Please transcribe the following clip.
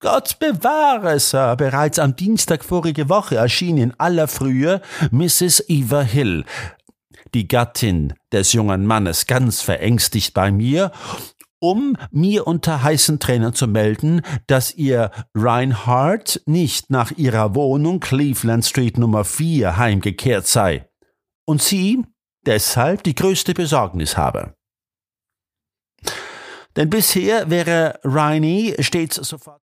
Gott bewahre, Sir, bereits am Dienstag vorige Woche erschien in aller Frühe Mrs. Eva Hill, die Gattin des jungen Mannes, ganz verängstigt bei mir, um mir unter heißen Tränen zu melden, dass ihr Reinhard nicht nach ihrer Wohnung Cleveland Street Nummer 4 heimgekehrt sei und sie deshalb die größte Besorgnis habe. Denn bisher wäre Riney stets sofort